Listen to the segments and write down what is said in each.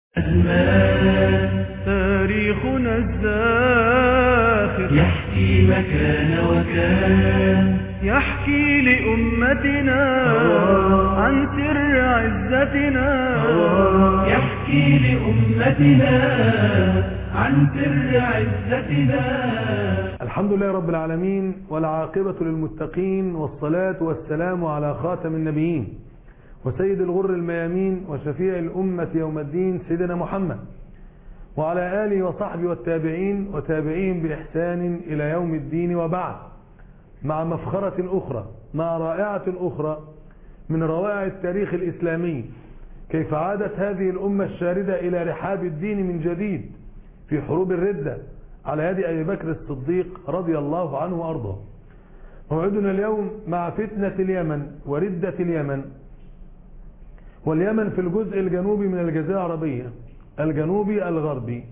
تاريخنا الزاخر يحكي مكان وكان، يحكي لأمتنا عن سر عزتنا، يحكي لأمتنا عن سر عزتنا. الحمد لله رب العالمين، والعاقبة للمتقين، والصلاة والسلام على خاتم النبيين وسيد الغر الميامين وشفيع الأمة يوم الدين سيدنا محمد، وعلى آله وصحبه والتابعين وتابعين بإحسان إلى يوم الدين. وبعد، مع مفخرة أخرى، مع رائعة أخرى من روائع التاريخ الإسلامي، كيف عادت هذه الأمة الشاردة إلى رحاب الدين من جديد في حروب الردة على يد أبي بكر الصديق رضي الله عنه وأرضاه. موعدنا اليوم مع فتنة اليمن وردة اليمن، واليمن في الجزء الجنوبي من الجزيرة العربية، الجنوبي الغربي،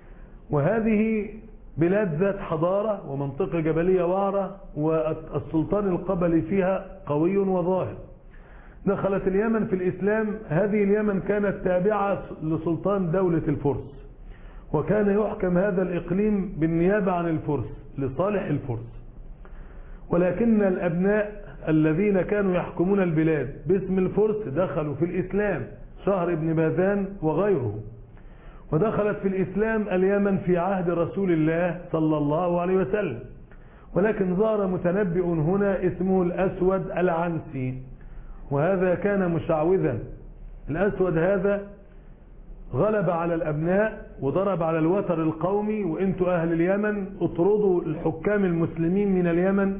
وهذه بلاد ذات حضارة ومنطقة جبلية وعرة، والسلطان القبلي فيها قوي وظاهر. دخلت اليمن في الإسلام. هذه اليمن كانت تابعة لسلطان دولة الفرس، وكان يحكم هذا الإقليم بالنيابة عن الفرس لصالح الفرس، ولكن الأبناء الذين كانوا يحكمون البلاد باسم الفرس دخلوا في الإسلام، شهر بن باذان وغيره. ودخلت في الإسلام اليمن في عهد رسول الله صلى الله عليه وسلم، ولكن ظهر متنبئ هنا اسمه الأسود العنسي، وهذا كان مشعوذا. الأسود هذا غلب على الأبناء وضرب على الوتر القومي، وانتوا أهل اليمن اطردوا الحكام المسلمين من اليمن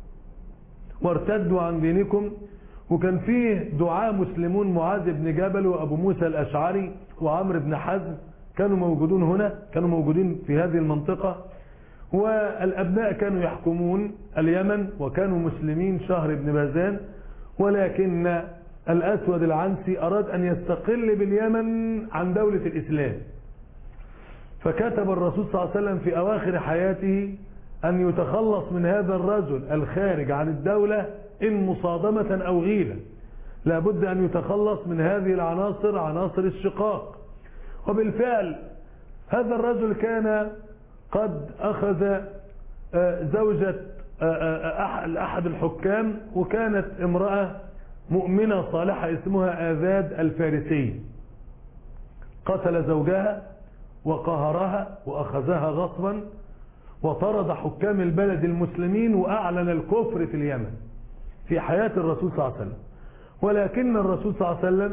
وارتدوا عن دينكم. وكان فيه دعاة مسلمون، معاذ بن جبل وأبو موسى الأشعري وعمرو بن حزم، كانوا موجودون هنا، كانوا موجودين في هذه المنطقة، والأبناء كانوا يحكمون اليمن وكانوا مسلمين شهر بن باذان. ولكن الأسود العنسي أراد أن يستقل باليمن عن دولة الإسلام، فكتب الرسول صلى الله عليه وسلم في أواخر حياته أن يتخلص من هذا الرجل الخارج عن الدولة إن مصادمة أو غيبة، لابد أن يتخلص من هذه العناصر، عناصر الشقاق. وبالفعل هذا الرجل كان قد أخذ زوجة أحد الحكام، وكانت امرأة مؤمنة صالحة اسمها آذاد الفارسي. قتل زوجها وقهرها وأخذها غصبا، وطرد حكام البلد المسلمين، وأعلن الكفر في اليمن في حياة الرسول صلى الله عليه وسلم. ولكن الرسول صلى الله عليه وسلم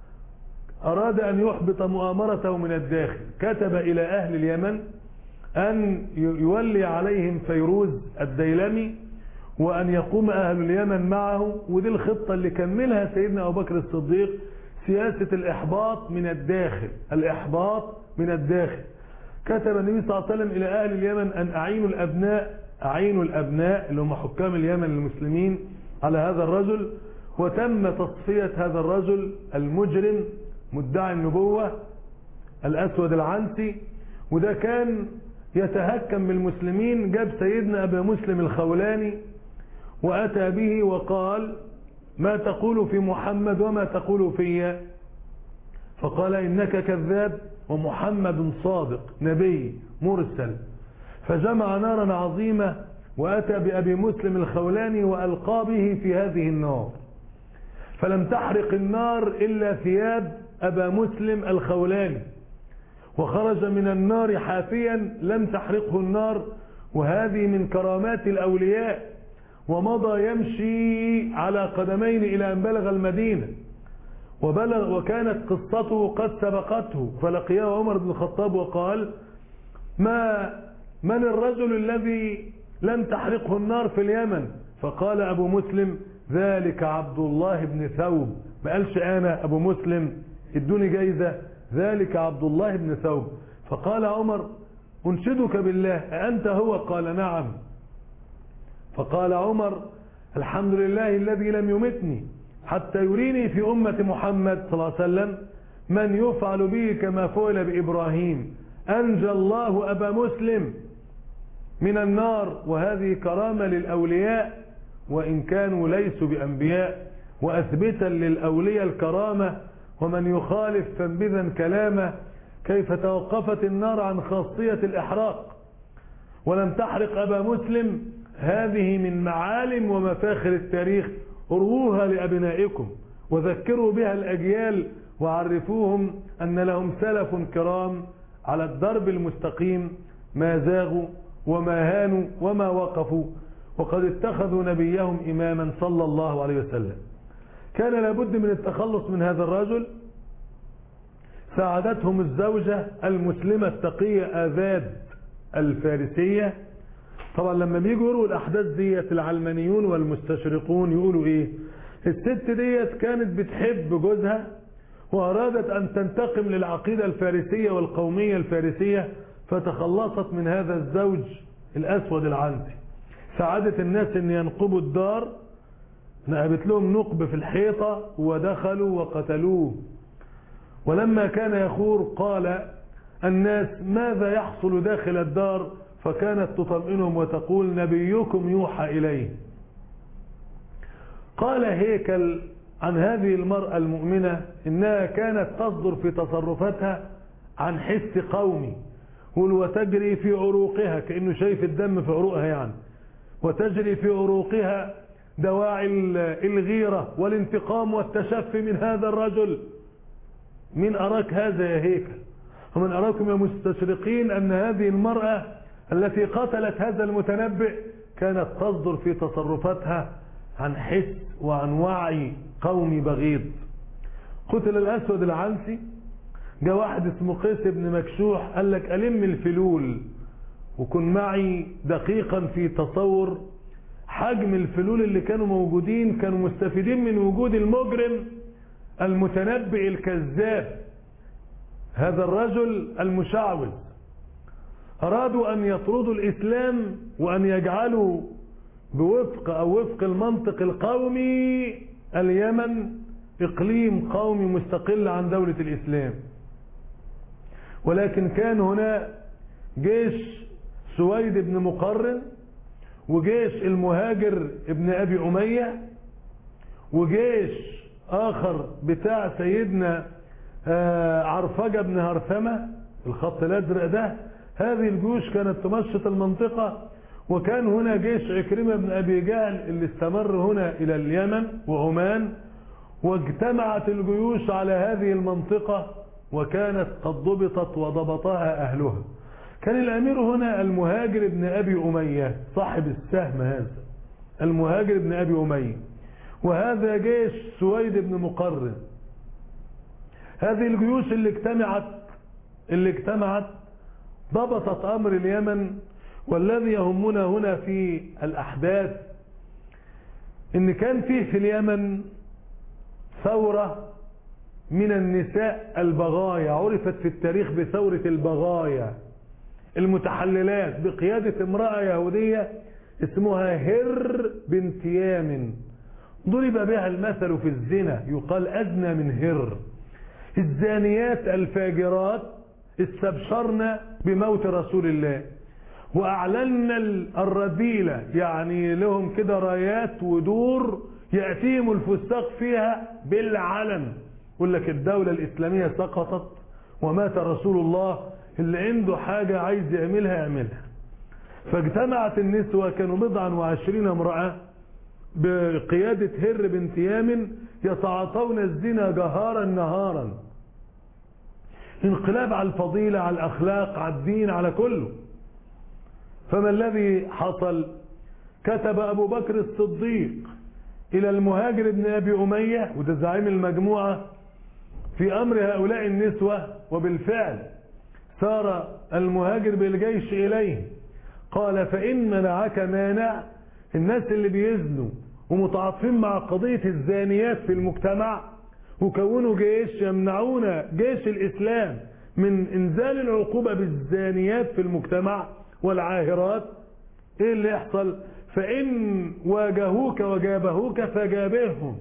أراد أن يحبط مؤامرته من الداخل، كتب إلى أهل اليمن أن يولي عليهم فيروز الديلمي، وأن يقوم أهل اليمن معه. ودي الخطة اللي كملها سيدنا أبو بكر الصديق، سياسة الإحباط من الداخل، الإحباط من الداخل. كتب النبي صلى الله عليه وسلم إلى أهل اليمن أن أعينوا الأبناء اللي هم حكام اليمن المسلمين على هذا الرجل. وتم تصفية هذا الرجل المجرم مدعي النبوة الأسود العنسي، وده كان يتهكم بالمسلمين. جاب سيدنا أبا مسلم الخولاني وأتى به وقال: ما تقول في محمد وما تقول في؟ فقال: إنك كذاب ومحمد صادق نبي مرسل. فجمع نارا عظيمة وأتى بأبي مسلم الخولاني وألقى به في هذه النار، فلم تحرق النار إلا ثياب أبا مسلم الخولاني، وخرج من النار حافيا لم تحرقه النار. وهذه من كرامات الأولياء. ومضى يمشي على قدمين إلى أن بلغ المدينة، وكانت قصته قد سبقته، فلقيه عمر بن الخطاب وقال: من الرجل الذي لم تحرقه النار في اليمن؟ فقال أبو مسلم: ذلك عبد الله بن ثوب. ما قالش أنا أبو مسلم ادوني جايزة، ذلك عبد الله بن ثوب. فقال عمر: أنشدك بالله أأنت هو؟ قال: نعم. فقال عمر: الحمد لله الذي لم يمتني حتى يريني في أمة محمد صلى الله عليه وسلم من يفعل به كما فعل بإبراهيم، أنجى الله أبا مسلم من النار. وهذه كرامة للأولياء وإن كانوا ليسوا بأنبياء، وأثبتا للأولياء الكرامة ومن يخالف فانبذا كلامه. كيف توقفت النار عن خاصية الإحراق ولم تحرق أبا مسلم؟ هذه من معالم ومفاخر التاريخ، ارووها لأبنائكم وذكروا بها الأجيال وعرفوهم أن لهم سلف كرام على الدرب المستقيم، ما زاغوا وما هانوا وما وقفوا، وقد اتخذوا نبيهم إماما صلى الله عليه وسلم. كان لابد من التخلص من هذا الرجل. ساعدتهم الزوجة المسلمة التقية آذاد الفارسية. طبعا لما بيجوا يروا الأحداث ديت العلمانيون والمستشرقون يقولوا إيه؟ الست ديت كانت بتحب جوزها وأرادت أن تنتقم للعقيدة الفارسية والقومية الفارسية، فتخلصت من هذا الزوج الأسود العنسي. ساعدت الناس أن ينقبوا الدار، نقبت لهم نقب في الحيطة ودخلوا وقتلوه. ولما كان يخور قال الناس ماذا يحصل داخل الدار؟ فكانت تطمئنهم وتقول نبيكم يوحى إليه. قال هيكل عن هذه المرأة المؤمنة إنها كانت تصدر في تصرفاتها عن حس قومي، وتجري في عروقها، كأنه شايف الدم في عروقها يعني، وتجري في عروقها دواعي الغيرة والانتقام والتشفي من هذا الرجل. من أراك هذا يا هيكل؟ ومن أراكم يا مستشرقين أن هذه المرأة التي قتلت هذا المتنبئ كانت تصدر في تصرفاتها عن حس وعن وعي قومي بغيض. قتل الأسود العنسي. جاء واحد اسمه قيس بن مكشوح قال لك ألم الفلول وكن معي دقيقا في تصور حجم الفلول اللي كانوا موجودين. كانوا مستفيدين من وجود المجرم المتنبئ الكذاب، هذا الرجل المشعوذ. أرادوا أن يطردوا الإسلام وأن يجعلوا وفق المنطق القومي اليمن إقليم قومي مستقل عن دولة الإسلام. ولكن كان هنا جيش سويد بن مقرن، وجيش المهاجر ابن أبي أمية، وجيش آخر بتاع سيدنا عرفجة بن هرثمة، الخط الأزرق ده. هذه الجيوش كانت تمشط المنطقة. وكان هنا جيش عكرمة بن أبي جهل اللي استمر هنا إلى اليمن وعمان، واجتمعت الجيوش على هذه المنطقة وكانت قد ضبطت وضبطها أهلها. كان الأمير هنا المهاجر بن أبي أمية صاحب السهم، هذا المهاجر بن أبي أمية، وهذا جيش سويد بن مقرن. هذه الجيوش اللي اجتمعت ضبطت أمر اليمن. والذي يهمنا هنا في الأحداث إن كان فيه في اليمن ثورة من النساء البغايا، عرفت في التاريخ بثورة البغايا المتحللات، بقيادة امرأة يهودية اسمها هر بنت يامن. ضرب بها المثل في الزنا، يقال أدنى من هر. الزانيات الفاجرات استبشرن بموت رسول الله وأعلن الرذيلة، يعني لهم كده رايات ودور يأتيهم الفساق فيها بالعلن، يقول لك الدولة الإسلامية سقطت ومات رسول الله، اللي عنده حاجة عايز يعملها. فاجتمعت النسوة، كانوا 20 امرأة بقيادة هر بنت يامن يتعاطون الزنا جهارا نهارا. انقلاب على الفضيلة، على الأخلاق، على الدين، على كله. فما الذي حصل؟ كتب أبو بكر الصديق إلى المهاجر بن أبي أمية، وده زعيم المجموعة، في أمر هؤلاء النسوة. وبالفعل سار المهاجر بالجيش إليه، قال فإن منعك مانع. الناس اللي بيزنوا ومتعاطفين مع قضية الزانيات في المجتمع وكونوا جيش يمنعون جيش الإسلام من إنزال العقوبة بالزانيات في المجتمع والعاهرات، إيه اللي يحصل؟ فإن واجهوك وجابهوك فجابهم.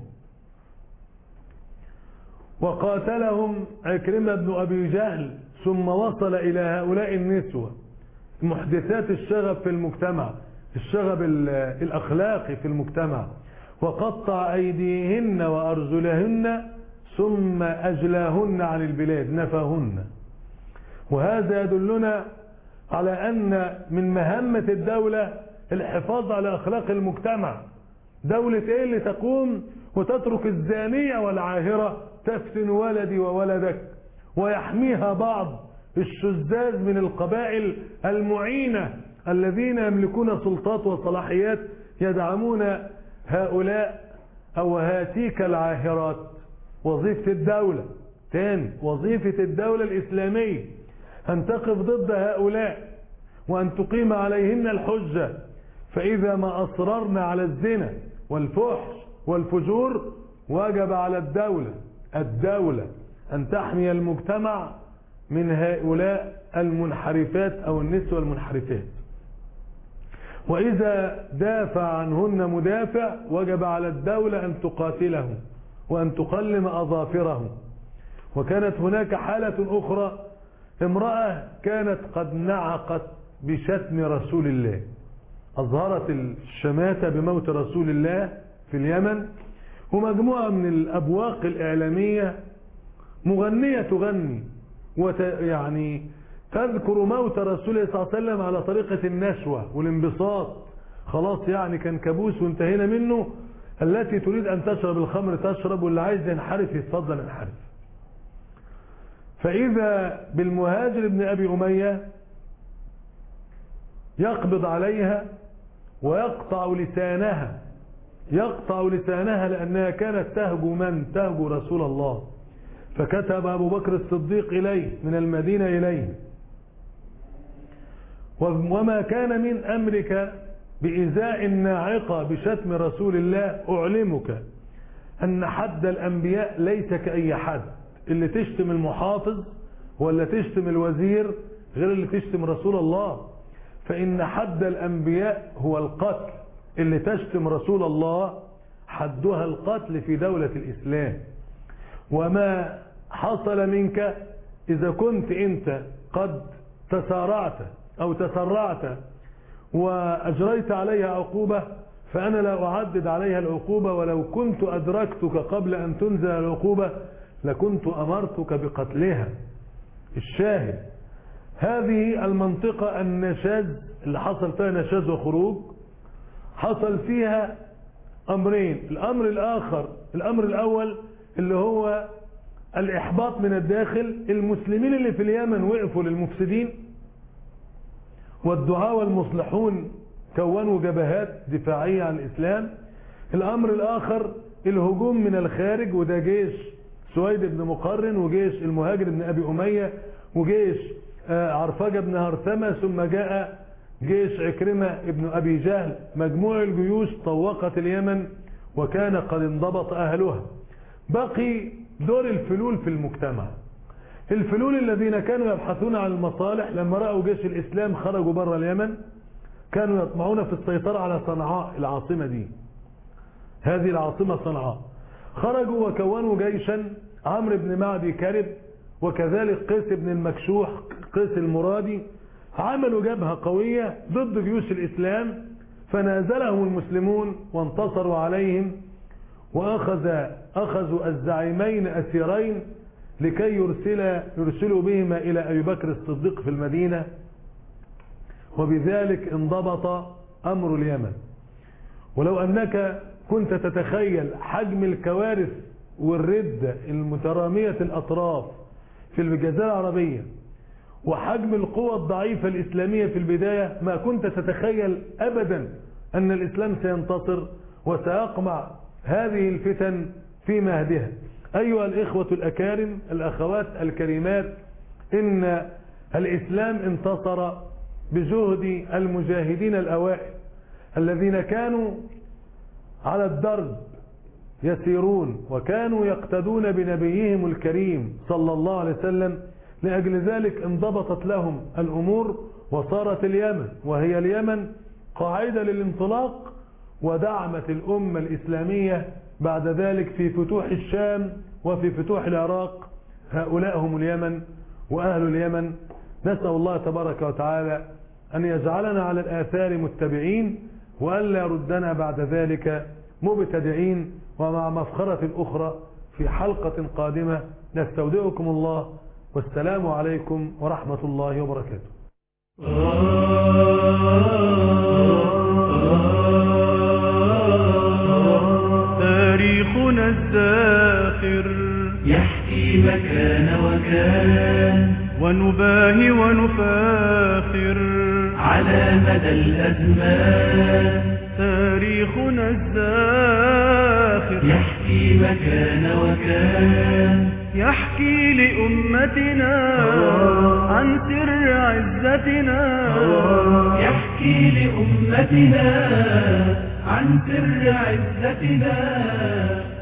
وقاتلهم عكرمة بن أبي جهل، ثم وصل إلى هؤلاء النسوة محدثات الشغب في المجتمع، الشغب الأخلاقي في المجتمع، وقطع أيديهن وأرجلهن ثم أجلاهن عن البلاد، نفاهن. وهذا يدلنا على أن من مهمة الدولة الحفاظ على أخلاق المجتمع. دولة إيه اللي تقوم وتترك الزانية والعاهرة تفتن ولدي وولدك، ويحميها بعض الشذاذ من القبائل المعينة الذين يملكون سلطات وصلاحيات يدعمون هؤلاء أو هاتيك العاهرات. وظيفة الدولة تاني، وظيفة الدولة الإسلامية أن تقف ضد هؤلاء وأن تقيم عليهن الحجة. فإذا ما أصررنا على الزنا والفحش والفجور وجب على الدولة أن تحمي المجتمع من هؤلاء المنحرفات أو النسوة المنحرفات. وإذا دافع عنهن مدافع وجب على الدولة أن تقاتله وأن تقلم أظافره. وكانت هناك حالة أخرى، امرأة كانت قد نعقت بشتم رسول الله، أظهرت الشماتة بموت رسول الله في اليمن، ومجموعة من الأبواق الإعلامية مغنية تغني يعني تذكر موت رسول الله صلى الله عليه وسلم على طريقة النشوة والانبساط. خلاص يعني كان كابوس وانتهينا منه. التي تريد أن تشرب الخمر تشرب، واللي عايز ينحرف يتفضل ينحرف. فإذا بالمهاجر بن أبي أمية يقبض عليها ويقطع لسانها لأنها كانت تهجو رسول الله. فكتب أبو بكر الصديق إليه من المدينة إليه: وما كان من أمرك بإزاء الناعقة بشتم رسول الله أعلمك أن حد الأنبياء ليس كأي حد. اللي تشتم المحافظ ولا تشتم الوزير غير اللي تشتم رسول الله. فإن حد الأنبياء هو القتل. اللي تشتم رسول الله حدها القتل في دولة الإسلام. وما حصل منك إذا كنت أنت قد تسارعت أو تسرعت وأجريت عليها عقوبة، فأنا لا أعدد عليها العقوبة، ولو كنت أدركتك قبل أن تنزل العقوبة لكنت أمرتك بقتلها. الشاهد هذه المنطقة النشاز اللي حصل فيها نشاز وخروج، حصل فيها أمرين. الأمر الأول اللي هو الإحباط من الداخل. المسلمين اللي في اليمن وقفوا للمفسدين، والدعاة والمصلحون كونوا جبهات دفاعية عن الإسلام. الأمر الآخر الهجوم من الخارج، وده جيش سويد بن مقرن وجيش المهاجر بن أبي أمية وجيش عرفجة بن هرثمة، ثم جاء جيش عكرمة بن أبي جهل. مجموع الجيوش طوقت اليمن وكان قد انضبط أهلها. بقي دور الفلول في المجتمع. الفلول الذين كانوا يبحثون عن المصالح لما رأوا جيش الإسلام خرجوا بره اليمن، كانوا يطمعون في السيطرة على صنعاء العاصمة دي، هذه العاصمة صنعاء. خرجوا وكونوا جيشا، عمرو بن معدي كرب وكذلك قيس بن المكشوح قيس المرادي، عملوا جبهة قوية ضد جيوش الإسلام، فنازلهم المسلمون وانتصروا عليهم، وأخذوا الزعيمين أسيرين لكي يرسلوا بهما إلى أبي بكر الصديق في المدينة. وبذلك انضبط أمر اليمن. ولو أنك كنت تتخيل حجم الكوارث والردة المترامية الأطراف في الجزيرة العربية وحجم القوى الضعيفة الإسلامية في البداية، ما كنت تتخيل أبدا أن الإسلام سينتصر وسيقمع هذه الفتن في مهدها. أيها الإخوة الأكارم، الأخوات الكريمات، إن الإسلام انتصر بجهد المجاهدين الأوائل الذين كانوا على الدرب يسيرون وكانوا يقتدون بنبيهم الكريم صلى الله عليه وسلم. لأجل ذلك انضبطت لهم الأمور وصارت اليمن وهي اليمن قاعدة للانطلاق، ودعمت الأمة الإسلامية بعد ذلك في فتوح الشام وفي فتوح العراق. هؤلاء هم اليمن وأهل اليمن. نسأل الله تبارك وتعالى أن يجعلنا على الآثار متبعين، وألا يردنا بعد ذلك مبتدعين ومع مفخرة أخرى في حلقة قادمة. نستودعكم الله، والسلام عليكم ورحمة الله وبركاته. تاريخنا الزاخر يحكي مكان وكان، ونباهي ونفاخر على مدى الأزمان. تاريخنا الزاخر يحكي مكان وكان، يحكي لأمتنا عن سر عزتنا. يحكي لأمتنا عن سر عزتنا.